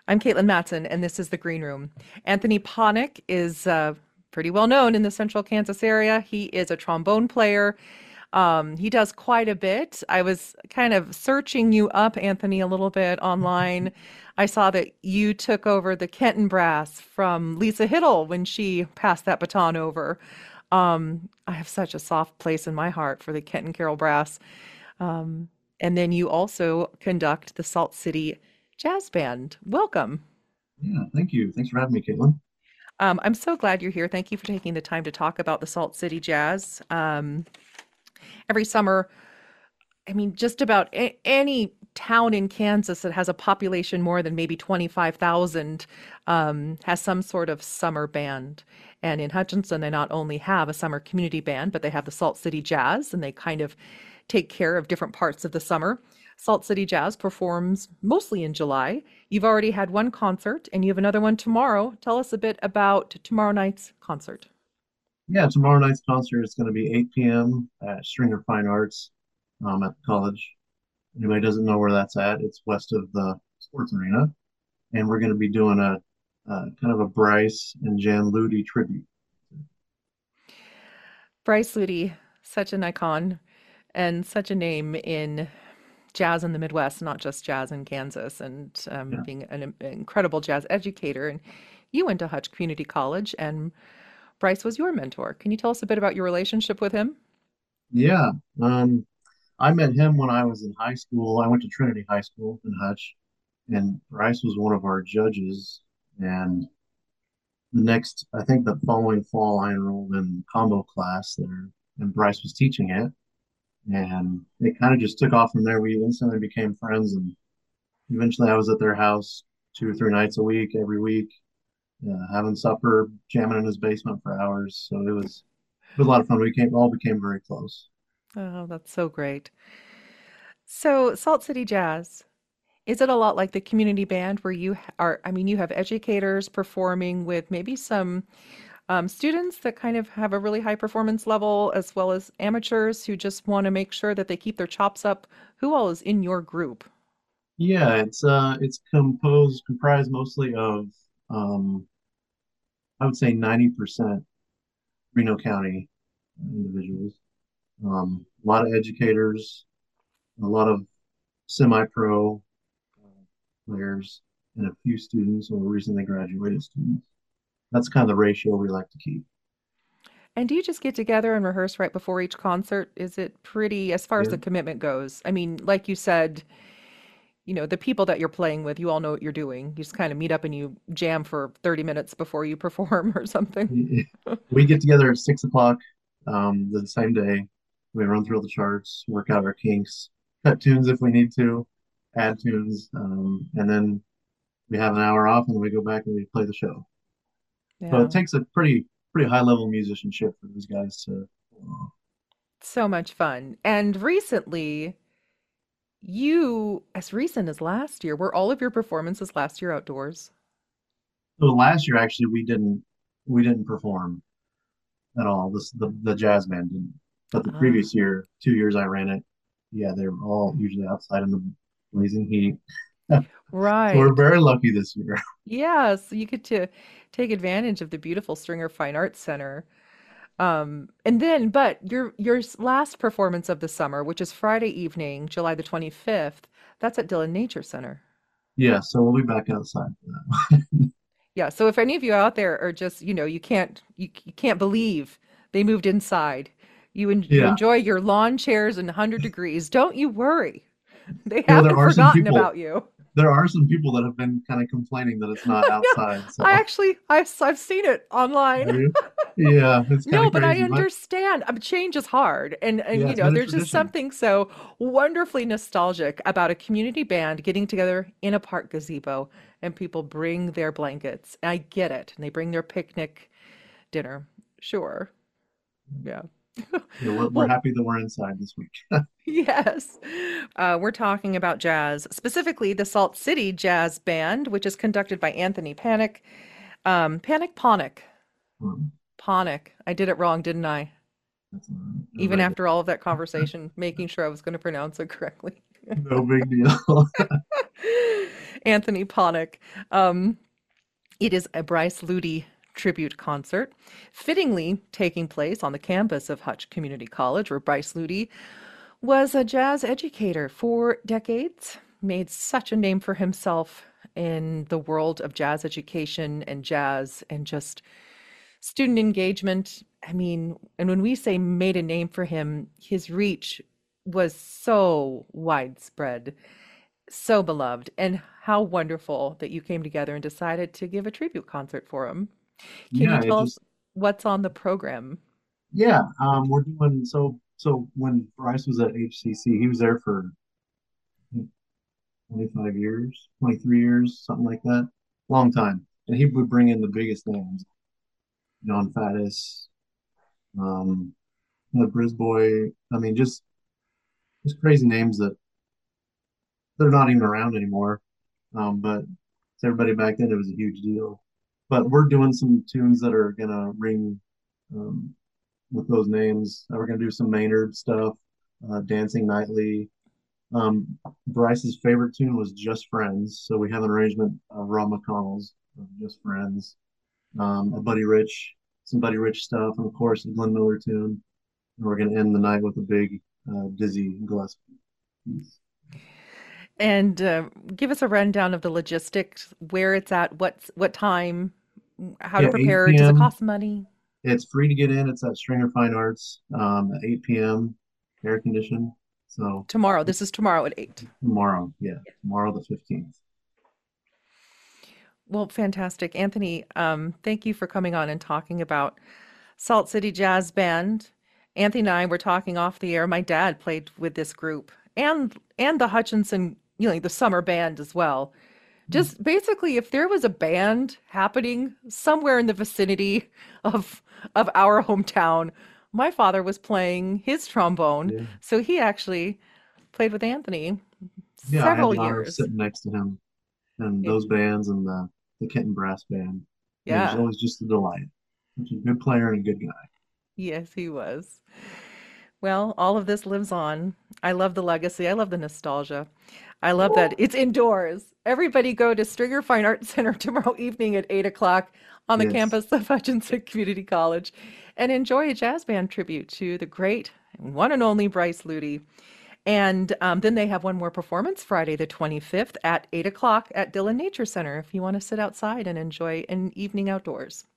I'm Caitlin Matson, and this is the Green Room. Anthony Ponick is pretty well known in the central Kansas area. He is a trombone player. He does quite a bit. I was kind of searching you up, Anthony, a little bit online. I saw that you took over the Kenton Brass from Lisa Hiddle when she passed that baton over. I have such a soft place in my heart for the Kenton Carroll Brass. Um, and then you also conduct the Salt City Jazz Band. Welcome. Yeah, thank you. Thanks for having me, Caitlin. I'm so glad you're here. Thank you for taking the time to talk about the Salt City Jazz. Every summer, I mean, just about any town in Kansas that has a population more than maybe 25,000 has some sort of summer band. And in Hutchinson, they not only have a summer community band, but they have the Salt City Jazz, and they kind of take care of different parts of the summer. Salt City Jazz performs mostly in July. You've already had one concert, and you have another one tomorrow. Tell us a bit about tomorrow night's concert. Yeah, tomorrow night's concert is going to be 8 p.m. at Stringer Fine Arts at the college. Anybody doesn't know where that's at, it's west of the sports arena. And we're going to be doing a kind of a Bryce and Jan Ludi tribute. Bryce Lutie, such an icon and such a name in jazz in the Midwest, not just jazz in Kansas, and Yeah. being an incredible jazz educator. And you went to Hutch Community College, and Bryce was your mentor. Can you tell us a bit about your relationship with him? Yeah. Um, I met him when I was in high school. I went to Trinity High School in Hutch, and Bryce was one of our judges. And I think the following fall, I enrolled in combo class there, and Bryce was teaching it. And it kind of just took off from there. We instantly became friends, and eventually I was at their house 2 or 3 nights a week, every week, having supper, jamming in his basement for hours. So it was a lot of fun. We all became very close. Oh, that's so great. So, Salt City Jazz, is it a lot like the community band where I mean, you have educators performing with maybe some students that kind of have a really high performance level, as well as amateurs who just want to make sure that they keep their chops up? Who all is in your group? Yeah, it's comprised mostly of um, I would say 90% Reno County individuals. A lot of educators, a lot of semi-pro players, and a few students or recently graduated students. That's kind of the ratio we like to keep. And do you just get together and rehearse right before each concert? Is it pretty, as far as Yeah, the commitment goes? I mean, like you said, the people that you're playing with, you all know what you're doing. You just kind of meet up and you jam for 30 minutes before you perform or something. we get together at 6 o'clock the same day. We run through all the charts, work out our kinks, cut tunes if we need to, add tunes, and then we have an hour off, and then we go back and we play the show. So it Yeah. takes a pretty high level musicianship for these guys to. So much fun. And recently, as recent as last year, were all of your performances last year outdoors? So last year, actually, we didn't perform at all. The jazz band didn't. But the Ah, previous year, 2 years I ran it, yeah, they were all usually outside in the blazing heat. So we're right. very lucky this year. Yeah, so you get to take advantage of the beautiful Stringer Fine Arts Center. And then, but your last performance of the summer, which is Friday evening, July the 25th, that's at Dillon Nature Center. Yeah, so we'll be back outside for that. Yeah, so if any of you out there are just, you can't believe they moved inside. You Yeah, enjoy your lawn chairs and 100 degrees. Don't you worry. They you know haven't forgotten about you. there are some people that have been kind of complaining that it's not No, outside. I So actually I've seen it online. are you? Yeah, it's kind No, of but I crazy, but understand. Change is hard, and yeah, it's been a there's just tradition. something so wonderfully nostalgic about a community band getting together in a park gazebo, and people bring their blankets. I get it, and they bring their picnic dinner. Sure, yeah. Yeah, we're Well, happy that we're inside this week. yes. We're talking about jazz, specifically the Salt City Jazz Band, which is conducted by Anthony Panic. Panic Ponic. Um, Ponic. I did it wrong, didn't I? that's no Even big deal. after all of that conversation, making sure I was going to pronounce it correctly. No big deal. Anthony Ponick. Um, it is a Bryce Lutie tribute concert, fittingly taking place on the campus of Hutch Community College, where Bryce Lutie was a jazz educator for decades, made such a name for himself in the world of jazz education and jazz and just student engagement. I mean, and when we say made a name for him, his reach was so widespread, so beloved, and how wonderful that you came together and decided to give a tribute concert for him. Can you Yeah, it tell us just what's on the program? yeah. We're doing so when Bryce was at HCC, he was there for 25 years, 23 years, something like that. Long time. And he would bring in the biggest names, John Faddis, um, the Brisboy. I mean, just crazy names that they're not even around anymore. But to everybody back then, it was a huge deal. But we're doing some tunes that are gonna ring um, with those names. We're gonna do some Maynard stuff, Dancing Nightly. Bryce's favorite tune was Just Friends, so we have an arrangement of Rob McConnell's Just Friends, a Buddy Rich, some Buddy Rich stuff, and of course a Glenn Miller tune. And we're gonna end the night with a big Dizzy Gillespie piece. And give us a rundown of the logistics, where it's at, what time, how to Yeah, prepare. 8 Does it p.m. cost money? It's free to get in. It's at Stringer Fine Arts at 8 p.m. Air conditioned. So Tomorrow. This is tomorrow at 8. tomorrow, yeah, tomorrow the 15th. Well, fantastic. Anthony, thank you for coming on and talking about Salt City Jazz Band. Anthony and I were talking off the air. My dad played with this group and the Hutchinson, the summer band as well. Just basically, if there was a band happening somewhere in the vicinity of of our hometown, my father was playing his trombone, Yeah, so he actually played with Anthony yeah. I had several the honor of years. sitting next to him and Yeah. those bands and the Kenton Brass Band. He was Yeah. always just a delight. Such a good player and a good guy. Yes, he was. Well, all of this lives on. I love the legacy. I love the nostalgia. I love that it's indoors. Everybody go to Stringer Fine Arts Center tomorrow evening at 8 o'clock on the Yes. campus of Hutchinson Community College and enjoy a jazz band tribute to the great one and only Bryce Lutie. And then they have one more performance Friday, the 25th at 8 o'clock at Dillon Nature Center if you want to sit outside and enjoy an evening outdoors.